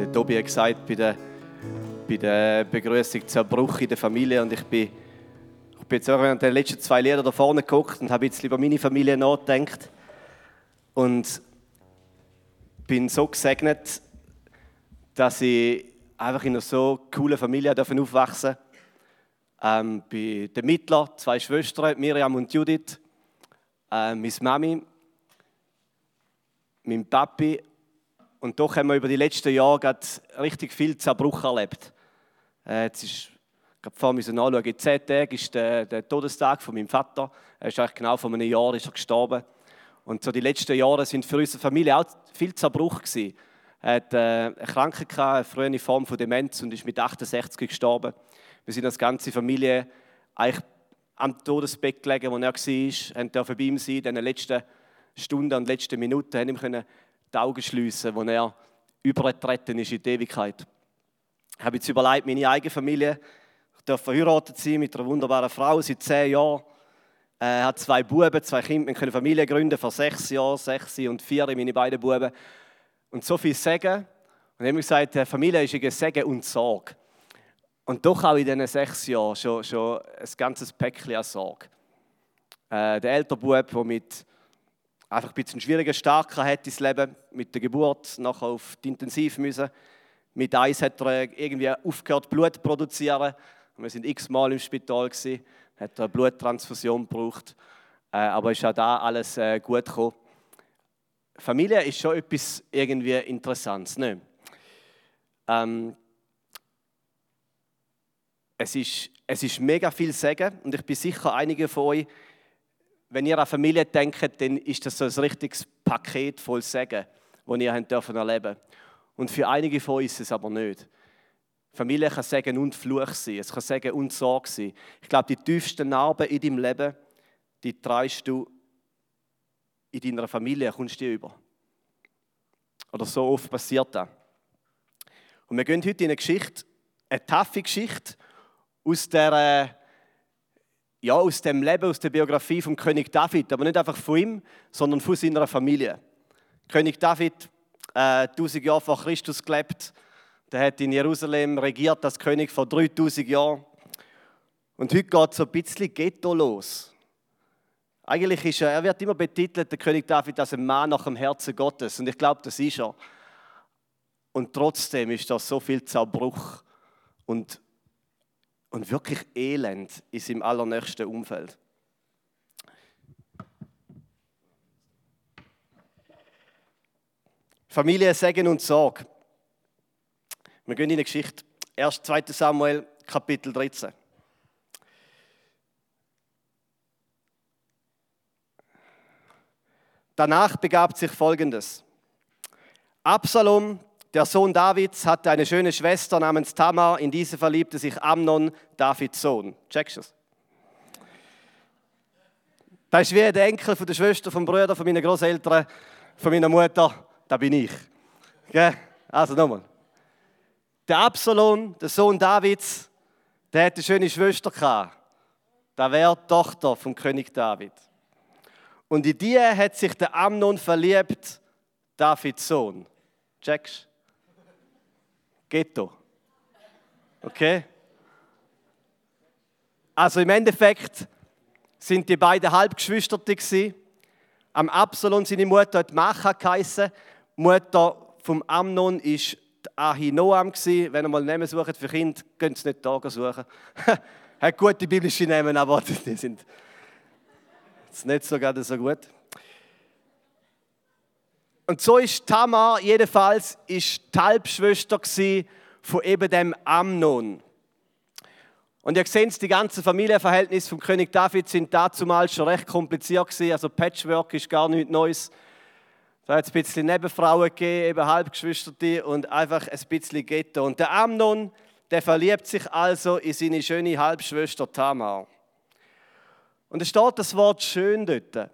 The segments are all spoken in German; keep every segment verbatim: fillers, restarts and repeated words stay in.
Der Tobi hat gesagt, bei der, bei der Begrüßung Zerbruch in der Familie. Und ich bin, ich bin jetzt auch während der letzten zwei Lieder da vorne geguckt und habe jetzt über meine Familie nachgedacht. Und bin so gesegnet, dass ich einfach in einer so coolen Familie aufwachsen durfte. Ähm, bei den Mittlern, zwei Schwestern, Miriam und Judith, äh, meine Mami, mein Papi. Und doch haben wir über die letzten Jahre gerade richtig viel Zerbruch erlebt. Äh, jetzt ist, ich habe vorhin nachschauen, in zehn Tagen ist der, der Todestag von meinem Vater. Er ist eigentlich genau vor einem Jahr ist er gestorben. Und so die letzten Jahre sind für unsere Familie auch viel Zerbruch gewesen. Er hatte äh, eine Krankheit gehabt, eine frühe Form von Demenz und ist mit achtundsechzig gestorben. Wir sind als ganze Familie eigentlich am Todesbett gelegen, wo er war, haben dürfen bei ihm sein, in den letzten Stunden und letzten Minuten, haben ihm können die Augen schliessen, wo er übergetreten ist in die Ewigkeit. Ich habe jetzt überlegt, meine eigene Familie, ich darf verheiratet sein mit einer wunderbaren Frau seit zehn Jahren. Er hat zwei Buben, zwei Kinder, wir können Familie gründen vor sechs Jahren, sechs und vier, meine beiden Buben. Und so viel Segen. Und ich habe gesagt, Familie ist ein Segen und Sorge. Und doch auch in diesen sechs Jahren schon, schon ein ganzes Päckchen an Sorge. Äh, der ältere Bub, der mit einfach ein bisschen schwierigen Start hatte ins Leben, mit der Geburt nachher auf die Intensiv müssen. Mit eins hat er irgendwie aufgehört, Blut zu produzieren. Wir sind x-mal im Spital gewesen, hat er eine Bluttransfusion gebraucht. Äh, aber ist auch da alles äh, gut gekommen. Familie ist schon etwas irgendwie Interessantes, ne? Ähm, es ist, es ist mega viel Segen und ich bin sicher, einige von euch, wenn ihr an Familie denkt, dann ist das so ein richtiges Paket voll Segen, das ihr erleben dürft. Und für einige von euch ist es aber nicht. Familie kann Segen und Fluch sein, es kann Segen und Sorge sein. Ich glaube, die tiefsten Narben in deinem Leben, die trägst du in deiner Familie, kommst du die über. Oder so oft passiert das. Und wir gehen heute in eine Geschichte, eine taffe Geschichte aus, der, ja, aus dem Leben, aus der Biografie vom König David. Aber nicht einfach von ihm, sondern von seiner Familie. König David, äh, tausend Jahre vor Christus gelebt. Der hat in Jerusalem regiert als König vor dreitausend Jahren. Und heute geht so ein bisschen Ghetto los. Eigentlich ist er, er wird immer betitelt, der König David, als ein Mann nach dem Herzen Gottes. Und ich glaube, das ist er. Und trotzdem ist da so viel Zerbruch und, und wirklich Elend in seinem allernächsten Umfeld. Familie, Segen und Sorge. Wir gehen in die Geschichte. erster zweiter Samuel, Kapitel dreizehn. Danach begab sich Folgendes. Absalom, der Sohn Davids, hatte eine schöne Schwester namens Tamar. In diese verliebte sich Amnon, Davids Sohn. Checkst du das? Das ist wie der Enkel von der Schwester, vom Bruder, von meinen Großeltern, von meiner Mutter. Das bin ich. Okay? Also nochmal. Der Absalom, der Sohn Davids, der hatte eine schöne Schwester gehabt. Das wäre die Tochter vom König David. Und in die hat sich der Amnon verliebt, Davids Sohn. Checkst? Ghetto. Okay? Also im Endeffekt sind die beiden Halbgeschwister gewesen. Am Absalom seine Mutter hat Macha geheissen. Die Mutter vom Amnon war Ahinoam gewesen. Wenn ihr mal Namen sucht für Kinder, könnt ihr nicht da suchen. Hat gute biblische Namen, aber die sind jetzt nicht so gerade so gut. Und so ist Tamar jedenfalls ist die Halbschwester von eben dem Amnon. Und ihr seht, die ganzen Familienverhältnisse vom König David sind damals schon recht kompliziert gewesen. Also Patchwork ist gar nichts Neues. Da hat es ein bisschen Nebenfrauen gegeben, eben Halbgeschwister und einfach ein bisschen Ghetto. Und der Amnon, der verliebt sich also in seine schöne Halbschwester Tamar. Und es steht das Wort schön dort.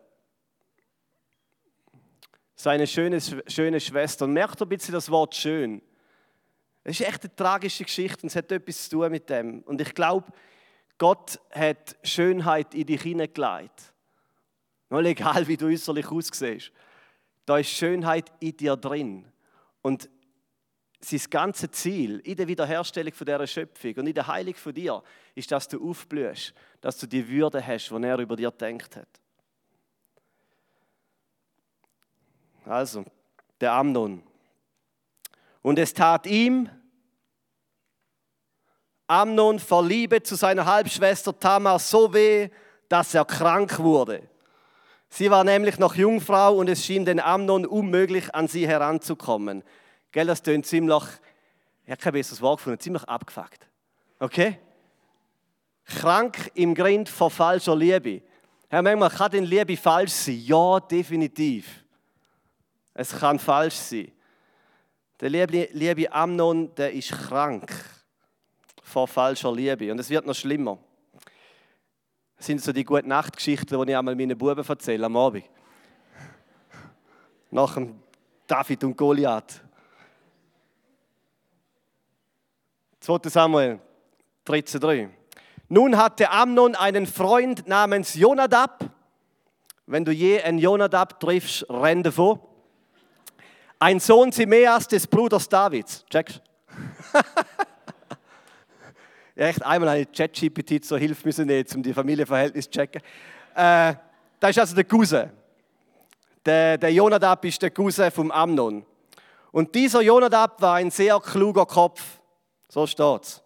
Seine schöne, schöne Schwester. Und merkt ein bisschen das Wort schön. Es ist echt eine tragische Geschichte und es hat etwas zu tun mit dem. Und ich glaube, Gott hat Schönheit in dich hineingelegt. Mal egal, wie du äußerlich aussiehst. Da ist Schönheit in dir drin. Und sein ganzes Ziel in der Wiederherstellung von dieser Schöpfung und in der Heilung von dir ist, dass du aufblühst, dass du die Würde hast, die er über dir gedacht hat. Also, der Amnon. Und es tat ihm, Amnon, vor Liebe zu seiner Halbschwester Tamar so weh, dass er krank wurde. Sie war nämlich noch Jungfrau und es schien den Amnon unmöglich, an sie heranzukommen. Gell, das tönt ziemlich, ich habe kein besseres Wort gefunden, ziemlich abgefuckt. Okay? Krank im Grind vor falscher Liebe. Herr, manchmal kann denn Liebe falsch sein? Ja, definitiv. Es kann falsch sein. Der liebe, liebe Amnon, der ist krank vor falscher Liebe. Und es wird noch schlimmer. Das sind so die Gute-Nacht-Geschichten, die ich einmal meinen Buben erzähle am Abend. Nach dem David und Goliath. zweiter Samuel dreizehn drei. Nun hatte Amnon einen Freund namens Jonadab. Wenn du je einen Jonadab triffst, renn davon. Ein Sohn Simeas des Bruders Davids. Checkst du? Ja, echt, einmal habe ich ChatGPT zur Hilfe müssen nehmen, um die Familienverhältnisse zu checken. Äh, das ist also der Cousin. Der, der Jonadab ist der Cousin vom Amnon. Und dieser Jonadab war ein sehr kluger Kopf. So steht es.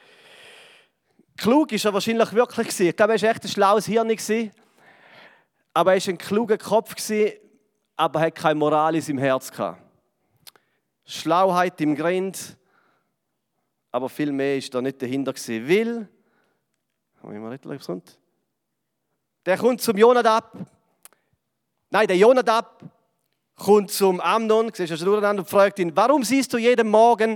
Klug ist er wahrscheinlich wirklich gewesen. Ich glaube, er war echt ein schlaues Hirn gewesen. Aber er war ein kluger Kopf gewesen, aber er hat keine Moral in seinem Herz gehabt. Schlauheit im Grind, aber viel mehr ist da nicht dahinter gewesen. Weil, habe ich mal nicht gesund? Der kommt zum Jonadab. Nein, der Jonadab kommt zum Amnon, siehst du schon durcheinander, und fragt ihn, warum siehst du jeden Morgen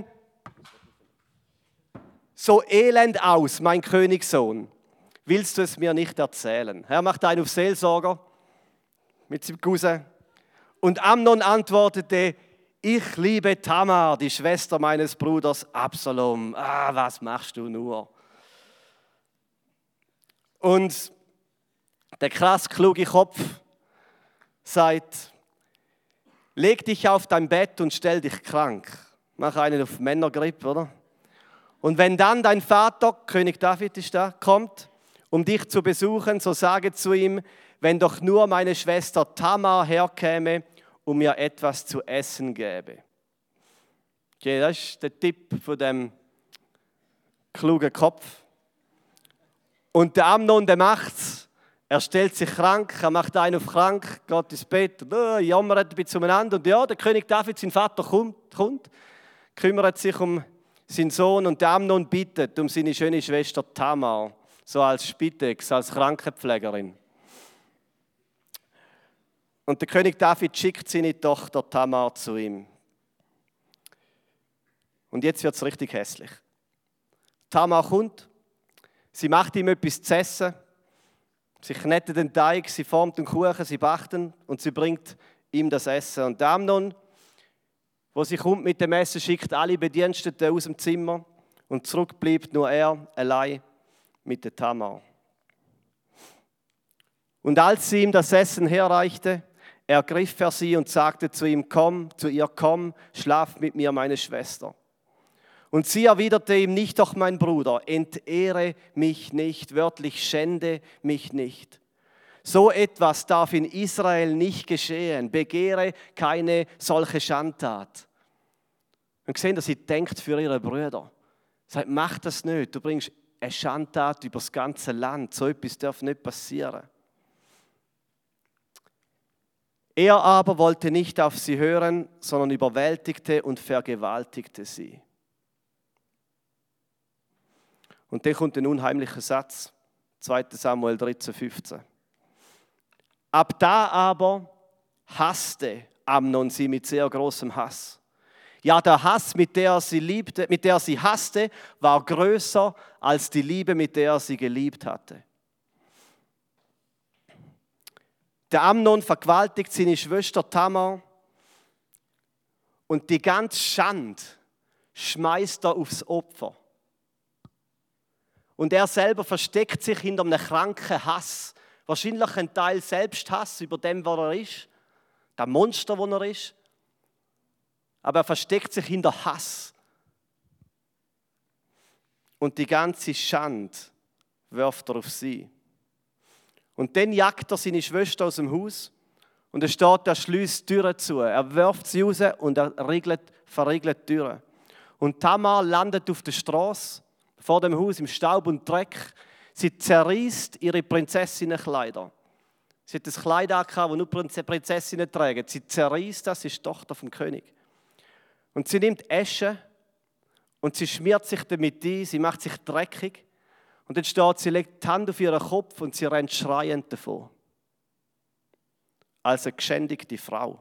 so elend aus, mein Königssohn? Willst du es mir nicht erzählen? Er macht einen auf Seelsorger mit seinem Cousin. Und Amnon antwortete, ich liebe Tamar, die Schwester meines Bruders Absalom. Ah, was machst du nur? Und der krass kluge Kopf sagt, leg dich auf dein Bett und stell dich krank. Mach einen auf Männergrip, oder? Und wenn dann dein Vater, König David ist da, kommt, um dich zu besuchen, so sage zu ihm, wenn doch nur meine Schwester Tamar herkäme und mir etwas zu essen gäbe. Okay, das ist der Tipp von dem klugen Kopf. Und der Amnon, der macht's. Er stellt sich krank, er macht einen auf krank, geht ins Bett, und, uh, jammert ein bisschen umeinander. Und ja, der König David, sein Vater, kommt, kommt, kümmert sich um seinen Sohn und der Amnon bittet um seine schöne Schwester Tamar, so als Spitex, als Krankenpflegerin. Und der König David schickt seine Tochter Tamar zu ihm. Und jetzt wird es richtig hässlich. Tamar kommt, sie macht ihm etwas zu essen, sie knetet den Teig, sie formt den Kuchen, sie backen und sie bringt ihm das Essen. Und der Amnon, wo sie kommt mit dem Essen, schickt alle Bediensteten aus dem Zimmer und zurück bleibt nur er allein mit der Tamar. Und als sie ihm das Essen herreichte, ergriff er sie und sagte zu ihm, komm, zu ihr, komm, schlaf mit mir, meine Schwester. Und sie erwiderte ihm, nicht doch mein Bruder, entehre mich nicht, wörtlich schände mich nicht. So etwas darf in Israel nicht geschehen, begehre keine solche Schandtat. Und gesehen, dass sie denkt für ihre Brüder. Sie sagt, mach das nicht, du bringst eine Schandtat über das ganze Land, so etwas darf nicht passieren. Er aber wollte nicht auf sie hören, sondern überwältigte und vergewaltigte sie. Und dann kommt ein unheimlicher Satz, zweiter Samuel dreizehn fünfzehn. Ab da aber hasste Amnon sie mit sehr großem Hass. Ja, der Hass, mit der er sie liebte, mit der er sie hasste, war größer als die Liebe, mit der er sie geliebt hatte. Der Amnon vergewaltigt seine Schwester Tamar und die ganze Schande schmeißt er aufs Opfer. Und er selber versteckt sich hinter einem kranken Hass. Wahrscheinlich ein Teil Selbsthass über dem, was er ist. Das Monster, das er ist. Aber er versteckt sich hinter Hass. und die ganze Schande wirft er auf sie. Und dann jagt er seine Schwester aus dem Haus und er steht, er schließt die Türen zu. Er wirft sie raus und er riegelt, verriegelt die Türen. Und Tamar landet auf der Straße vor dem Haus im Staub und Dreck. Sie zerreißt ihre Prinzessinnenkleider. Sie hat ein Kleid angehabt, das nur Prinzessinnen tragen. Sie zerreißt das, sie ist Tochter vom König. Und sie nimmt Asche und sie schmiert sich damit ein, sie macht sich dreckig. Und dann steht, sie legt die Hand auf ihren Kopf und sie rennt schreiend davon. Als eine geschändigte Frau.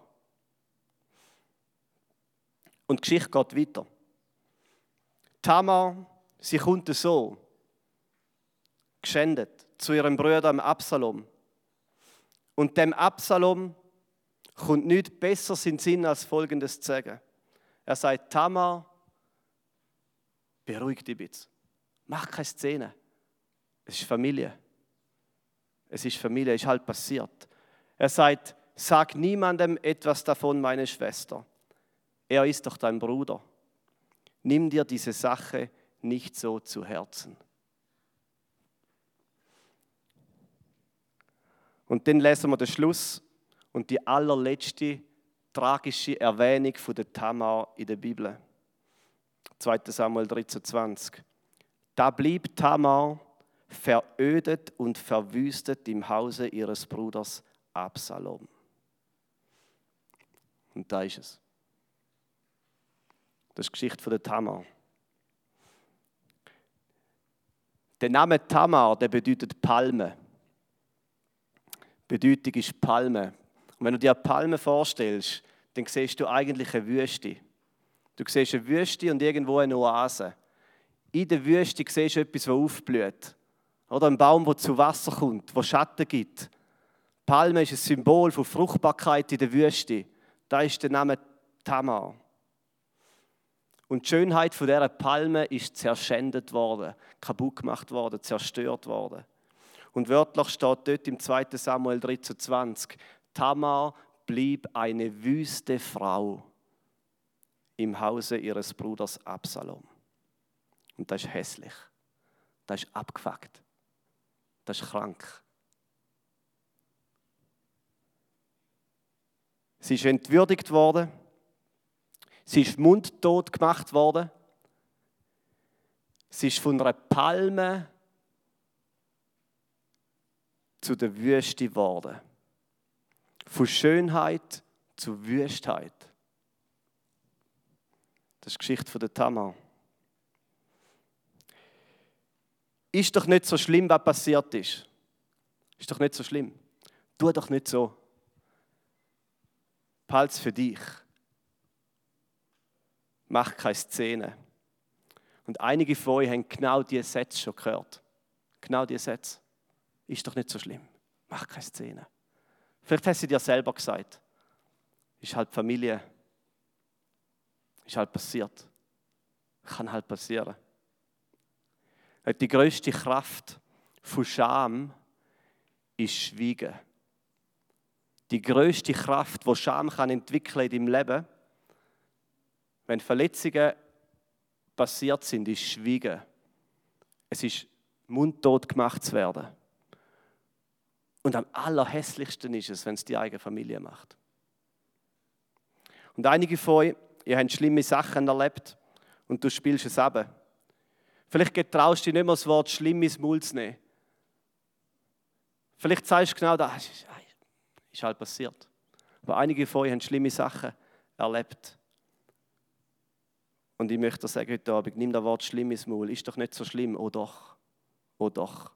Und die Geschichte geht weiter. Tamar, sie kommt so, geschändet, zu ihrem Bruder Absalom. Und dem Absalom kommt nichts Besseres in den Sinn, als Folgendes zu sagen. Er sagt, Tamar, beruhig dich bitte. Mach keine Szene. Es ist Familie. Es ist Familie, es ist halt passiert. Er sagt, sag niemandem etwas davon, meine Schwester. Er ist doch dein Bruder. Nimm dir diese Sache nicht so zu Herzen. Und dann lesen wir den Schluss und die allerletzte tragische Erwähnung von der Tamar in der Bibel. zweiter Samuel dreizehn zwanzig. Da blieb Tamar verödet und verwüstet im Hause ihres Bruders Absalom. Und da ist es. Das ist die Geschichte von der Tamar. Der Name Tamar, der bedeutet Palme. Die Bedeutung ist Palme. Und wenn du dir eine Palme vorstellst, dann siehst du eigentlich eine Wüste. Du siehst eine Wüste und irgendwo eine Oase. In der Wüste siehst du etwas, das aufblüht. Oder ein Baum, der zu Wasser kommt, der Schatten gibt. Palme ist ein Symbol von Fruchtbarkeit in der Wüste. Da ist der Name Tamar. Und die Schönheit von dieser Palme ist zerschändet worden, kaputt gemacht worden, zerstört worden. Und wörtlich steht dort im zweiten Samuel dreizehn zwanzig, Tamar blieb eine wüste Frau im Hause ihres Bruders Absalom. Und das ist hässlich. Das ist abgefuckt. Das ist krank. Sie ist entwürdigt worden. Sie ist mundtot gemacht worden. Sie ist von einer Palme zu der Wüste geworden. Von Schönheit zu Wüstheit. Das ist die Geschichte von der Tamar. Ist doch nicht so schlimm, was passiert ist. Ist doch nicht so schlimm. Tu doch nicht so. Behalt's für dich. Mach keine Szene. Und einige von euch haben genau diese Sätze schon gehört. Genau diese Sätze. Ist doch nicht so schlimm. Mach keine Szene. Vielleicht hast du dir selber gesagt. Ist halt Familie. Ist halt passiert. Kann halt passieren. Die grösste Kraft von Scham ist Schweigen. Die grösste Kraft, die Scham kann entwickeln in deinem Leben, wenn Verletzungen passiert sind, ist Schweigen. Es ist mundtot gemacht zu werden. Und am allerhässlichsten ist es, wenn es die eigene Familie macht. Und einige von euch, ihr habt schlimme Sachen erlebt und du spielst es ab. Vielleicht getraust du dich nicht mehr, das Wort schlimm ins Maul zu nehmen. Vielleicht sagst du genau, das ist, ist halt passiert. Aber einige von euch haben schlimme Sachen erlebt. Und ich möchte dir sagen heute Abend, nimm das Wort schlimm ins Maul. Ist doch nicht so schlimm. Oh doch. Oh doch.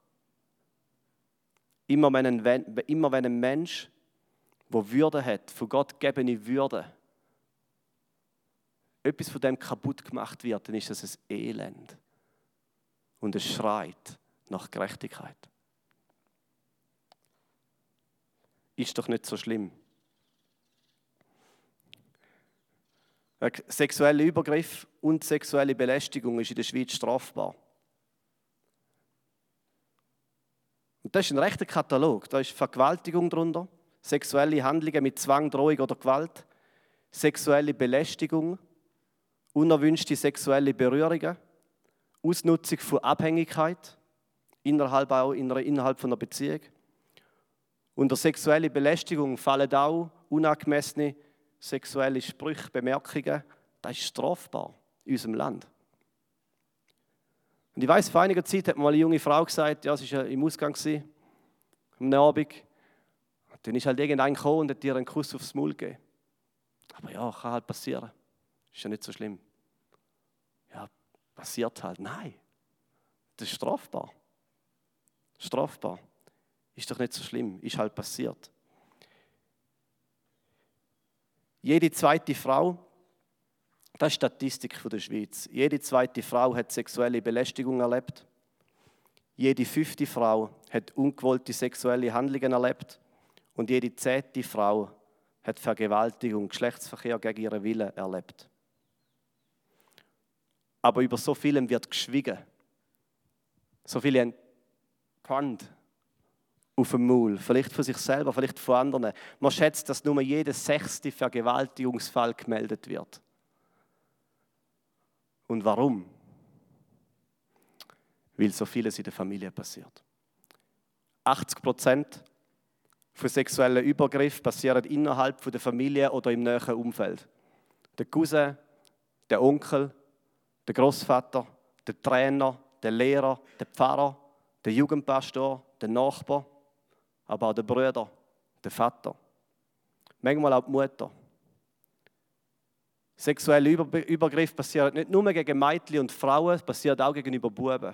Immer wenn ein, immer wenn ein Mensch, der Würde hat, von Gott gegebene Würde, etwas von dem kaputt gemacht wird, dann ist das ein Elend. Und es schreit nach Gerechtigkeit. Ist doch nicht so schlimm. Sexueller Übergriff und sexuelle Belästigung ist in der Schweiz strafbar. Und das ist ein rechter Katalog. Da ist Vergewaltigung drunter, sexuelle Handlungen mit Zwang, Drohung oder Gewalt, sexuelle Belästigung, unerwünschte sexuelle Berührungen Ausnutzung von Abhängigkeit, innerhalb, auch innerhalb von einer Beziehung. Unter sexuelle Belästigung fallen auch unangemessene sexuelle Sprüche, Bemerkungen. Das ist strafbar in unserem Land. Und ich weiss, vor einiger Zeit hat mir mal eine junge Frau gesagt, ja, sie war im Ausgang am Abend. Dann ist halt irgendein gekommen und hat ihr einen Kuss aufs Maul gegeben. Aber ja, kann halt passieren. Ist ja nicht so schlimm. Ja, passiert halt. Nein, das ist strafbar. Strafbar. Ist doch nicht so schlimm. Ist halt passiert. Jede zweite Frau, das ist die Statistik von der Schweiz, jede zweite Frau hat sexuelle Belästigung erlebt. Jede fünfte Frau hat ungewollte sexuelle Handlungen erlebt. Und jede zehnte Frau hat Vergewaltigung, Geschlechtsverkehr gegen ihren Willen erlebt. Aber über so vielem wird geschwiegen. So viele haben die Hand auf dem Maul, vielleicht von sich selber, vielleicht von anderen. Man schätzt, dass nur jeder sechste Vergewaltigungsfall gemeldet wird. Und warum? Weil so vieles in der Familie passiert. achtzig Prozent von sexuellen Übergriffen passieren innerhalb der Familie oder im näheren Umfeld. Der Cousin, der Onkel, der Großvater, der Trainer, der Lehrer, der Pfarrer, der Jugendpastor, der Nachbar, aber auch der Bruder, der Vater. Manchmal auch die Mutter. Sexuelle Übergriffe passieren nicht nur gegen Mädchen und Frauen, es passiert auch gegenüber Buben.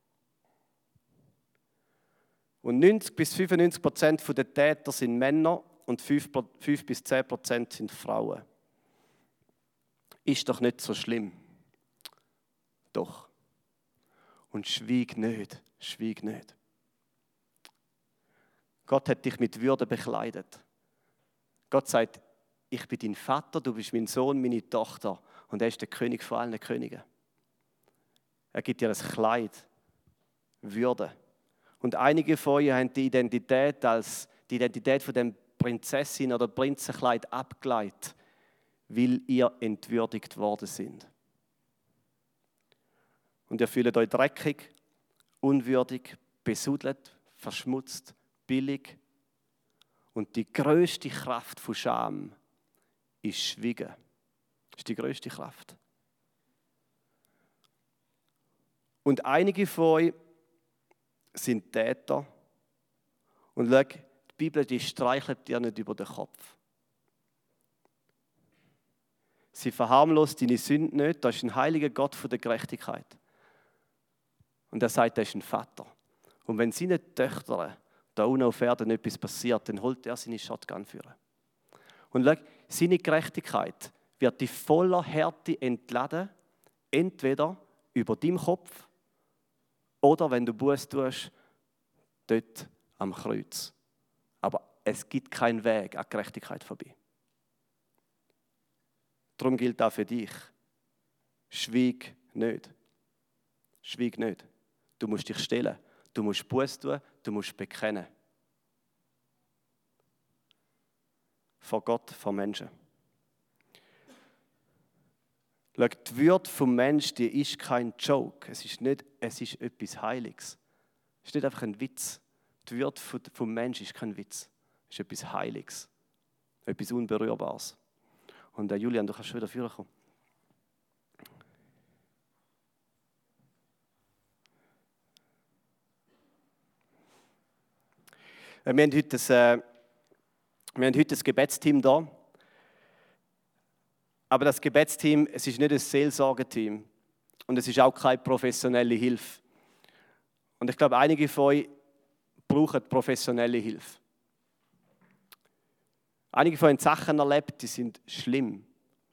Und neunzig bis fünfundneunzig Prozent der Täter sind Männer und fünf bis zehn Prozent sind Frauen. Ist doch nicht so schlimm. Doch. Und schwieg nicht, schwieg nicht. Gott hat dich mit Würde bekleidet. Gott sagt, ich bin dein Vater, du bist mein Sohn, meine Tochter. Und er ist der König von allen Königen. Er gibt dir ein Kleid, Würde. Und einige von euch haben die Identität als die Identität von dem Prinzessin oder Prinzenkleid abgeleitet, weil ihr entwürdigt worden sind. Und ihr fühlt euch dreckig, unwürdig, besudelt, verschmutzt, billig. Und die grösste Kraft von Scham ist Schweigen. Das ist die grösste Kraft. Und einige von euch sind Täter. Und schau, die Bibel die streichelt dir nicht über den Kopf. Sie verharmlost deine Sünden nicht. Das ist ein heiliger Gott von der Gerechtigkeit. Und er sagt, er ist ein Vater. Und wenn seinen Töchtern da unten auf Erden etwas passiert, dann holt er seine Shotgun führen. Und schau, seine Gerechtigkeit wird die voller Härte entladen, entweder über deinem Kopf oder wenn du Buß tust, dort am Kreuz. Aber es gibt keinen Weg an Gerechtigkeit vorbei. Darum gilt auch für dich. Schweig nicht. Schweig nicht. Du musst dich stellen. Du musst Buß tun. Du musst bekennen. Vor Gott, vor Menschen. Schau, die Würde vom Menschen, die ist kein Joke. Es ist, nicht, es ist etwas Heiliges. Es ist nicht einfach ein Witz. Die Würde vom Menschen ist kein Witz. Es ist etwas Heiliges. Etwas Unberührbares. Und äh, Julian, du kannst schon wieder führen kommen. Wir haben heute das, äh, wir haben heute das Gebetsteam da. Aber das Gebetsteam, es ist nicht ein Seelsorgeteam. Und es ist auch keine professionelle Hilfe. Und ich glaube, einige von euch brauchen professionelle Hilfe. Einige von euch haben Sachen erlebt, die sind schlimm.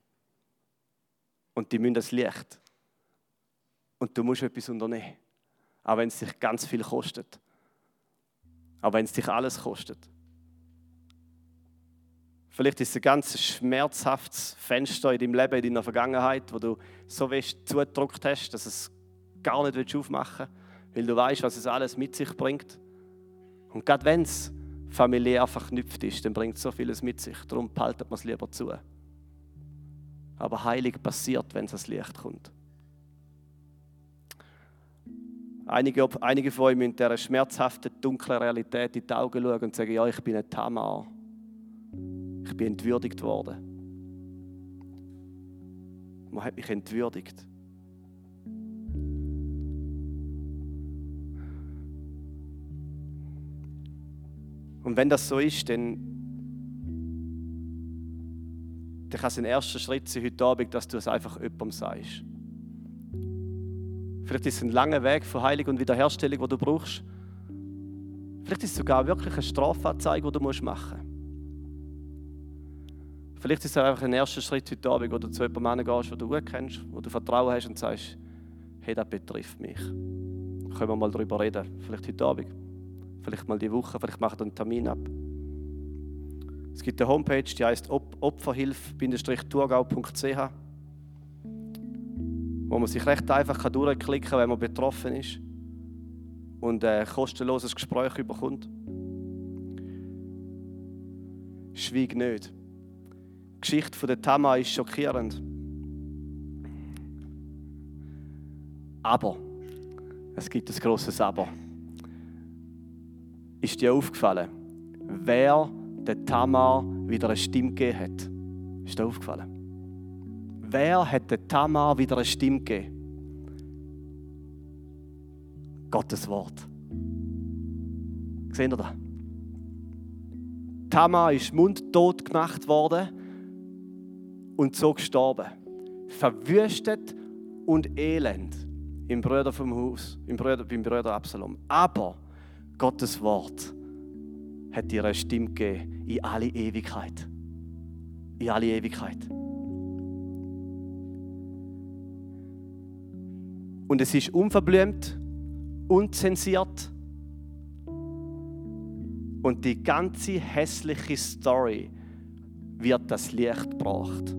Und die müssen das Licht. Und du musst etwas unternehmen. Auch wenn es dich ganz viel kostet. Auch wenn es dich alles kostet. Vielleicht ist es ein ganz schmerzhaftes Fenster in deinem Leben, in deiner Vergangenheit, wo du so fest zugedrückt hast, dass es gar nicht aufmachen willst, weil du weißt, was es alles mit sich bringt. Und gerade wenn es familiär verknüpft ist, dann bringt es so vieles mit sich. Darum behaltet man es lieber zu. Aber heilig passiert, wenn es ans Licht kommt. Einige, einige von euch müssen dieser schmerzhaften, dunklen Realität in die Augen schauen und sagen, ja, ich bin ein Tamar. Ich bin entwürdigt worden. Man hat mich entwürdigt. Und wenn das so ist, dann, dann kann es ein erster Schritt sein heute Abend, dass du es einfach jemandem sagst. Vielleicht ist es ein langer Weg von Heilung und Wiederherstellung, den du brauchst. Vielleicht ist es sogar wirklich eine Strafanzeige, die du machen musst. Vielleicht ist es einfach ein erster Schritt heute Abend, wo du zu jemandem gehst, den du gut kennst, wo du Vertrauen hast und sagst, hey, das betrifft mich. Können wir mal darüber reden. Vielleicht heute Abend, vielleicht mal die Woche, vielleicht machen wir einen Termin ab. Es gibt eine Homepage, die heisst opferhilfe thurgau punkt c h, wo man sich recht einfach durchklicken kann, wenn man betroffen ist und ein kostenloses Gespräch bekommt. Schweig nicht. Die Geschichte von der Tamar ist schockierend. Aber, es gibt ein grosses Aber. Ist dir aufgefallen, wer der Tamar wieder eine Stimme gegeben hat? Ist dir aufgefallen? Wer hat der Tamar wieder eine Stimme gegeben? Gottes Wort. Seht ihr das? Tamar ist mundtot gemacht worden und so gestorben. Verwüstet und elend im Brüder vom Haus, im Brüder, beim Brüder Absalom. Aber Gottes Wort hat ihr eine Stimme gegeben in alle Ewigkeit. In alle Ewigkeit. Und es ist unverblümt, unzensiert. Und die ganze hässliche Story wird das Licht gebracht.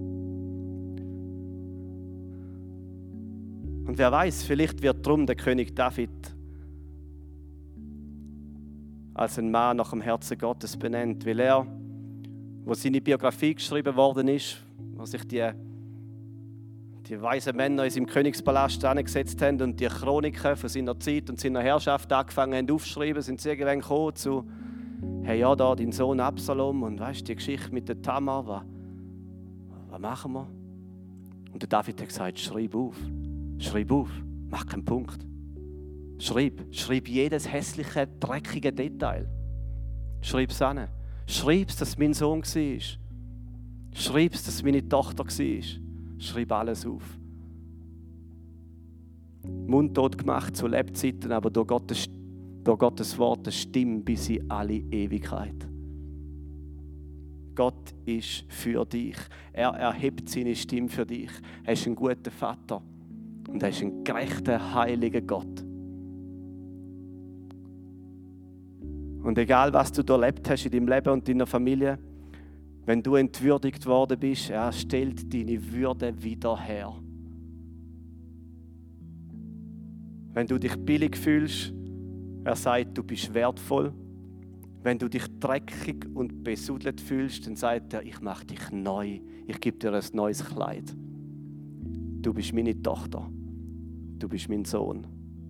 Und wer weiß, vielleicht wird drum der König David als ein Mann nach dem Herzen Gottes benannt, weil er, wo seine Biografie geschrieben worden ist, wo sich die, die weisen Männer in seinem Königspalast angesetzt haben und die Chroniken von seiner Zeit und seiner Herrschaft angefangen haben aufzuschreiben, sind sie irgendwann gekommen zu, hey, ja, da dein Sohn Absalom und weißt die Geschichte mit der Tamar, was, was machen wir? Und der David hat gesagt, schreib auf, schreib auf, mach keinen Punkt. Schreib, schreib jedes hässliche, dreckige Detail. Schreib es an. Schreib es, dass mein Sohn war. Schreib es, dass meine Tochter war. Schreib alles auf. Mundtot gemacht zu Lebzeiten, aber durch Gottes, durch Gottes Wort eine Stimme bis in alle Ewigkeit. Gott ist für dich. Er erhebt seine Stimme für dich. Er ist ein guter Vater und er ist ein gerechter, heiliger Gott. Und egal, was du erlebt hast in deinem Leben und deiner Familie, wenn du entwürdigt worden bist, er stellt deine Würde wieder her. Wenn du dich billig fühlst, er sagt, du bist wertvoll. Wenn du dich dreckig und besudelt fühlst, dann sagt er, ich mache dich neu. Ich gebe dir ein neues Kleid. Du bist meine Tochter. Du bist mein Sohn.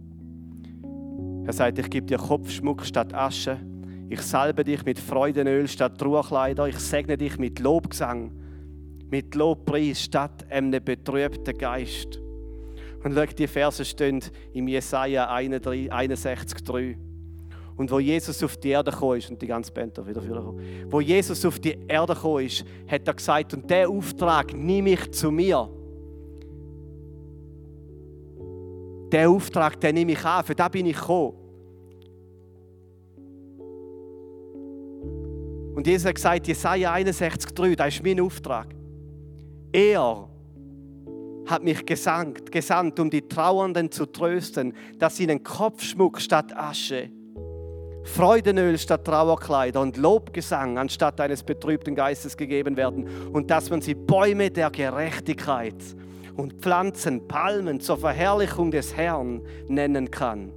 Er sagt, ich gebe dir Kopfschmuck statt Asche. Ich salbe dich mit Freudenöl statt Trauerkleider. Ich segne dich mit Lobgesang, mit Lobpreis statt einem betrübten Geist. Und schau, die Verse stehen im Jesaja einundsechzig drei. Und wo Jesus auf die Erde gekommen ist, und die ganze Band da wieder vorgekommen, wo Jesus auf die Erde gekommen ist, hat er gesagt, und diesen Auftrag nehme ich zu mir. Diesen Auftrag, den nehme ich an, für den bin ich gekommen. Und Jesus hat gesagt, Jesaja einundsechzig drei, das ist mein Auftrag. Er hat mich gesandt, gesandt, um die Trauernden zu trösten, dass ihnen Kopfschmuck statt Asche, Freudenöl statt Trauerkleider und Lobgesang anstatt eines betrübten Geistes gegeben werden und dass man sie Bäume der Gerechtigkeit und Pflanzen, Palmen zur Verherrlichung des Herrn nennen kann.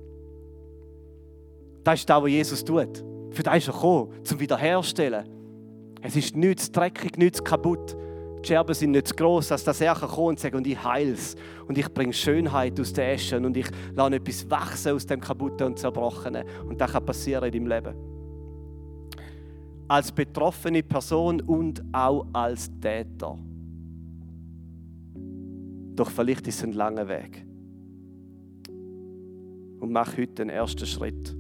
Das ist das, was Jesus tut. Für das ist er gekommen, zum Wiederherstellen. Es ist nichts dreckig, nichts kaputt. Die Scherben sind nicht zu gross, dass das er kommen kann und sagen, und ich heile es. Und ich bringe Schönheit aus den Äschen und ich lasse etwas wachsen aus dem Kaputten und Zerbrochenen. Und das kann passieren in deinem Leben. Als betroffene Person und auch als Täter. Doch vielleicht ist es ein langer Weg. Und mach heute den ersten Schritt.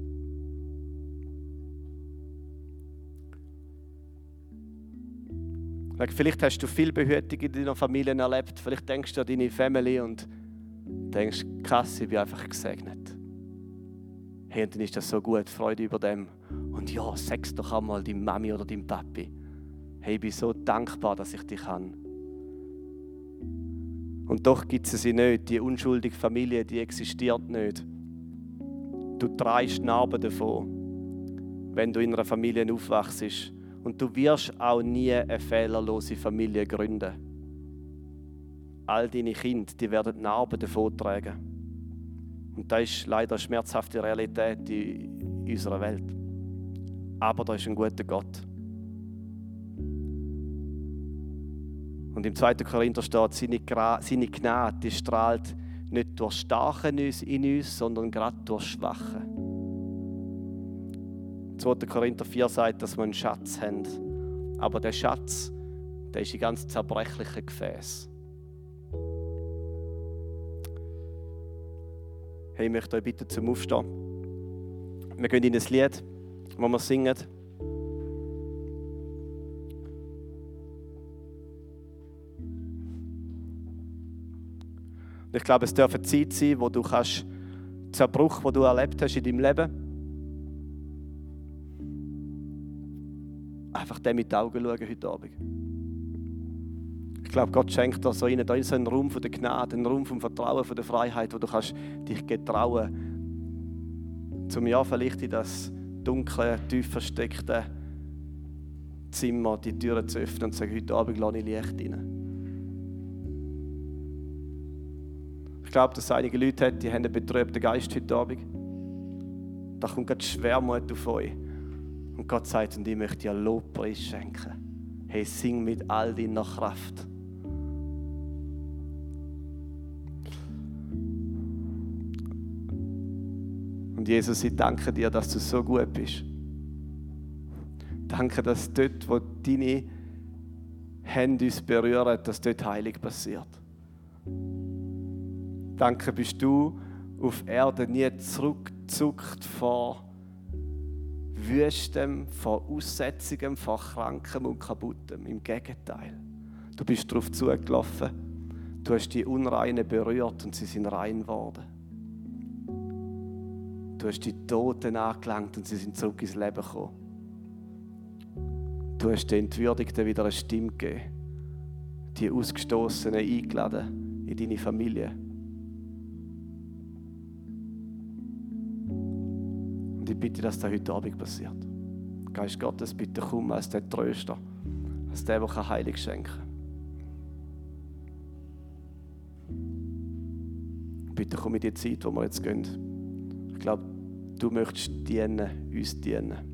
Vielleicht hast du viel Behütung in deiner Familie erlebt. Vielleicht denkst du an deine Family und denkst, krass, ich bin einfach gesegnet. Hey, und dann ist das so gut, Freude über dem. Und ja, sag's doch einmal deinem Mami oder deinem Papi. Hey, ich bin so dankbar, dass ich dich habe. Und doch gibt es sie nicht. Die unschuldige Familie, die existiert nicht. Du trägst Narben davon, wenn du in einer Familie aufwachst. Und du wirst auch nie eine fehlerlose Familie gründen. All deine Kinder, die werden Narben davon tragen. Und das ist leider eine schmerzhafte Realität in unserer Welt. Aber da ist ein guter Gott. Und im zweiten Korinther steht, seine, Gra- seine Gnade die strahlt nicht durch Starke in uns, sondern gerade durch Schwache. zweiter Korinther vier sagt, dass wir einen Schatz haben. Aber der Schatz, der ist in ganz zerbrechlichen Gefäß. Hey, ich möchte euch bitten zum Aufstehen. Wir gehen in ein Lied, das wir singen. Und ich glaube, es darf eine Zeit sein, wo du kannst den Zerbruch, den du erlebt hast in deinem Leben, einfach dem in die Augen schauen heute Abend. Ich glaube, Gott schenkt dir so einen, da ist so einen Raum von der Gnade, einen Raum vom Vertrauen, von der Freiheit, wo du kannst dich getrauen, zum ja vielleicht in das dunkle, tief versteckte Zimmer die Türen zu öffnen und zu sagen, heute Abend lasse ich Licht rein. Ich glaube, dass es einige Leute hat, die haben einen betrübten Geist heute Abend. Da kommt gerade Schwermut auf euch. Und Gott sagt, und ich möchte dir Lobpreis schenken. Hey, sing mit all deiner Kraft. Und Jesus, ich danke dir, dass du so gut bist. Danke, dass dort, wo deine Hände uns berühren, dass dort Heilung passiert. Danke, bist du auf Erde nie zurückgezuckt vor Wüstem, vor Aussetzungen, vor Krankem und Kaputtem. Im Gegenteil. Du bist darauf zugelaufen. Du hast die Unreinen berührt und sie sind rein geworden. Du hast die Toten angelangt und sie sind zurück ins Leben gekommen. Du hast den Entwürdigten wieder eine Stimme gegeben. Die Ausgestoßenen eingeladen in deine Familie. Und ich bitte, dass das heute Abend passiert. Geist Gottes, bitte komm als der Tröster, als der, der Heilung schenken kann. Bitte komm in die Zeit, wo wir jetzt gehen. Ich glaube, du möchtest dienen, uns dienen.